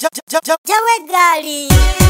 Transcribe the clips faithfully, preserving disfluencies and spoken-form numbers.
Jawe gali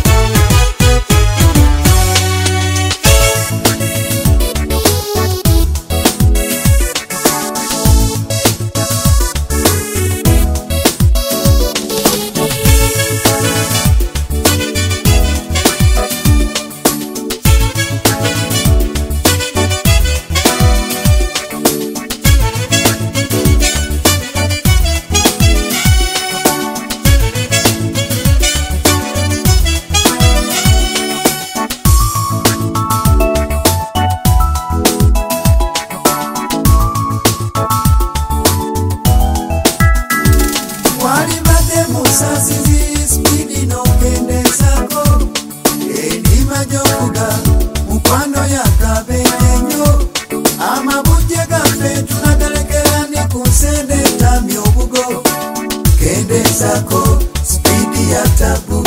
Sasizi speedi no kende sako Eni majoga Mukwano ya kabenyo Amabuje gafe tunagalekera ni kusende tami obugo Kende sako speedi ya tabu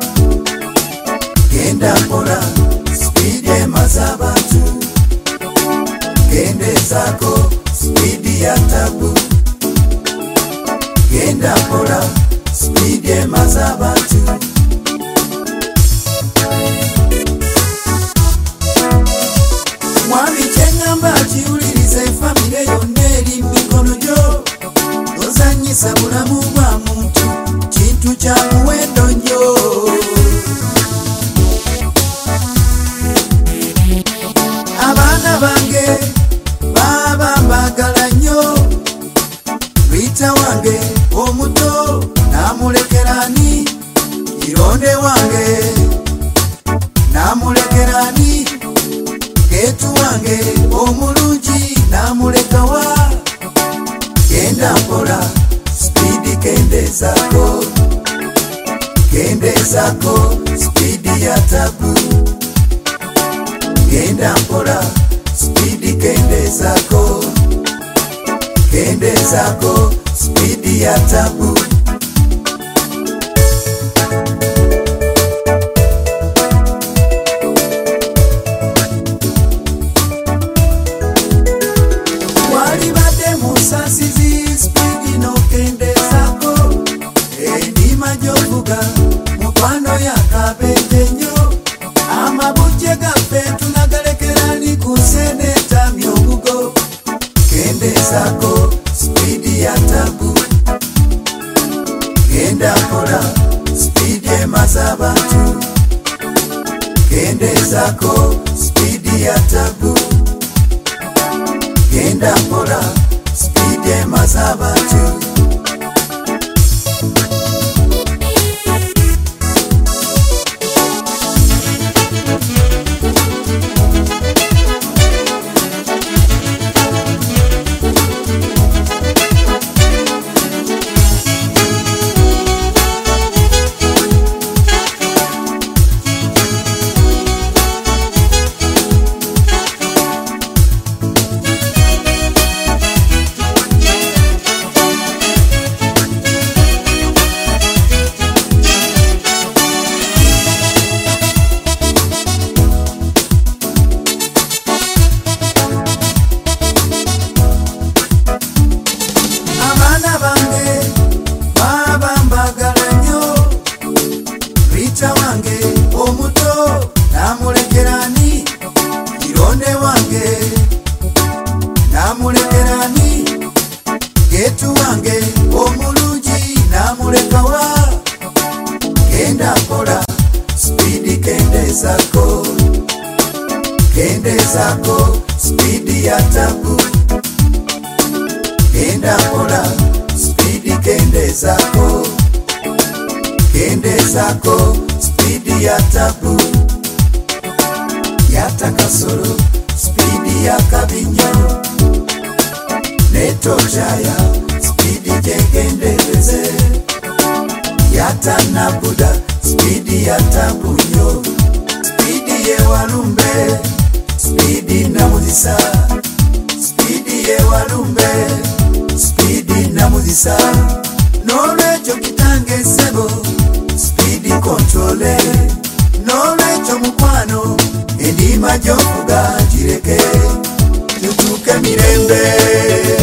Kenda pora speedi mazabatu Kende sako speedi ya tabu Kenda pora Speedy mazabatu Mwami chengamba chiulirize famile yoneri mikono jo Ozanyisa bulamu bwa muntu Chintu cha muwendo njo Abana bange Baba mbagala nyo Rita wange omuto Namulekerani Ironde wange Namulekerani Ketu wange omulungi namulekawa Kenda mpola Speedy kende zako Kende zako Speedy ya tabu Kenda mpola Speedy kende zako Kende zako Speedy ya tabu Sasizi speedi no kende sako Eni majoga Mukwano ya kabenyo Amabuje gafe tunagalekera ni kusene tami obugo Kende sako speedi ya tabu Kenda pora speedi mazabatu Kende sako speedi ya tabu Kenda pora Speedy mazabatu Rita wange omuto namulekerani Ironde wange namulekerani Ketu wange omulungi namulekawa Kenda mpola Speedy kende zako Kende zako Speedy ya tabu Kenda mpola Speedy kende zako Kende zako Speedy ya tabu Yata kasoro Speedy ya kabinyo Neto jaya Speedy jegendeleze Yata nabuda Speedy ya tabu nyo Speedy ye walumbe Speedy na muzisa Speedy ye walumbe Speedy na muzisa Nolecho kitange sebo Speedy controle Nolecho mukwano Edima jofuga jireke Tutuke mirembe